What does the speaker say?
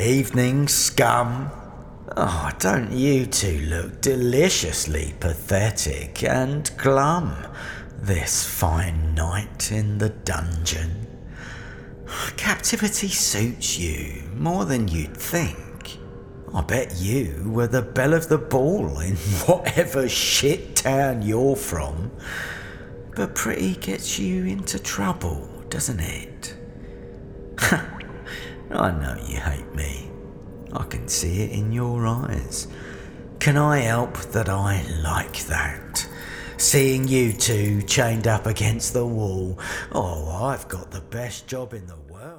Evening, scum. Oh, don't you two look deliciously pathetic and glum this fine night in the dungeon? Captivity suits you more than you'd think. I bet you were the belle of the ball in whatever shit town you're from. But pretty gets you into trouble, doesn't it? I know you hate me. I can see it in your eyes. Can I help that I like that? Seeing you two chained up against the wall. Oh, I've got the best job in the world.